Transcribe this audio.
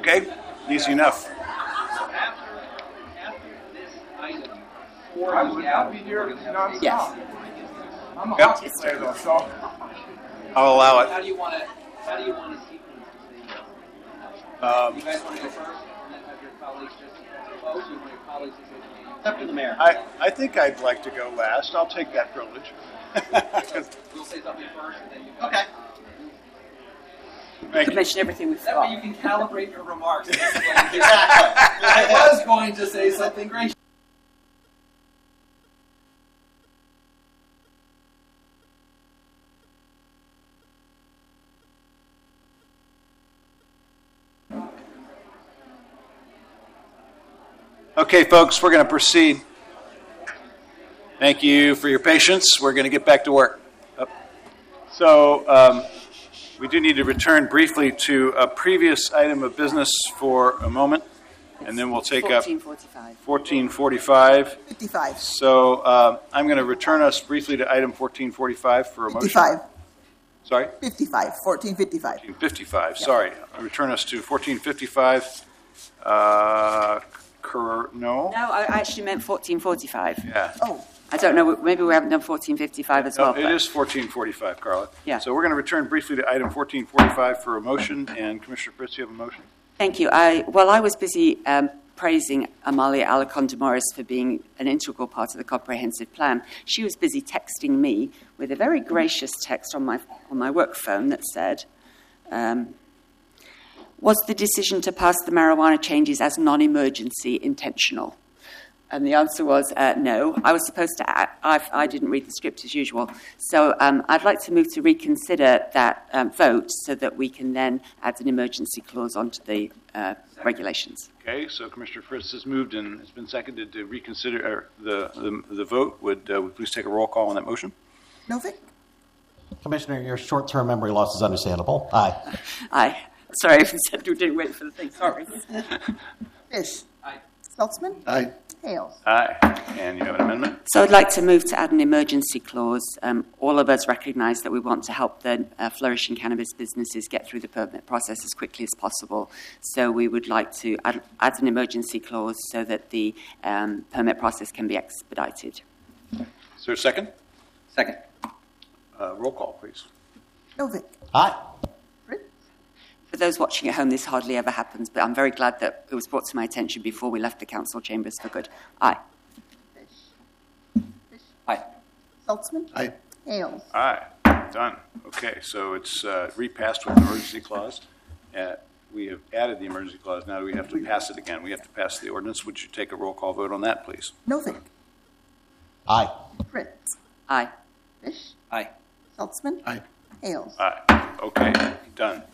Okay, easy enough. After this item, or I'll be here nonstop. Yes. I'm a Yep. hockey player though, so I'll allow how it. do you want to sequence this? You guys want to go first, and then have your colleagues just vote, or you want your colleagues to say the name? It's up to the mayor. I think I'd like to go last. I'll take that privilege. We'll say something first, and then you. Okay. Thank To you. mention everything we've That way you got. can calibrate your remarks. I was going to say something great. Okay, folks, we're going to proceed. Thank you for your patience. We're going to get back to work. So we do need to return briefly to a previous item of business for a moment, and then we'll take up 1445. 1445. 55. So I'm going to return us briefly to item 1445 for a motion. 55. Sorry? 55. 1455. 1455, sorry. I return us to 1455. No? No, I actually meant 1445. Yeah. Oh, I don't know, maybe we haven't done 1455 as well. No, it but- is 1445, Carla. Yeah. So we're going to return briefly to item 1445 for a motion, and Commissioner Fritz, you have a motion? Thank you. I was busy praising Amalia Alaconda-Morris for being an integral part of the comprehensive plan. She was busy texting me with a very gracious text on my work phone that said, was the decision to pass the marijuana changes as non-emergency intentional? And the answer was no. I was supposed to. I didn't read the script as usual. So I'd like to move to reconsider that vote so that we can then add an emergency clause onto the regulations. Okay, so Commissioner Fritz has moved and has been seconded to reconsider the vote. Would we please take a roll call on that motion? Novick? Commissioner, your short-term memory loss is understandable. Aye. Aye. Sorry, I said we didn't wait for the thing. Sorry. Fish? Aye. Saltzman? Aye. Hales? Aye. And you have an amendment? So I'd like to move to add an emergency clause. All of us recognise that we want to help the flourishing cannabis businesses get through the permit process as quickly as possible. So we would like to add an emergency clause so that the permit process can be expedited. Is there a second? Second. Roll call, please. Novick? Aye. Fritz? For those watching at home, this hardly ever happens, but I'm very glad that it was brought to my attention before we left the council chambers for good. Aye. Fish? Aye. Saltzman? Aye. Hales? Aye. Done. Okay, so it's repassed with an emergency clause. We have added the emergency clause. Now we have to pass it again. We have to pass the ordinance. Would you take a roll call vote on that, please? Novick? Aye. Fritz? Aye. Fish? Aye. Saltzman? Aye. Hales? Aye. Okay, done.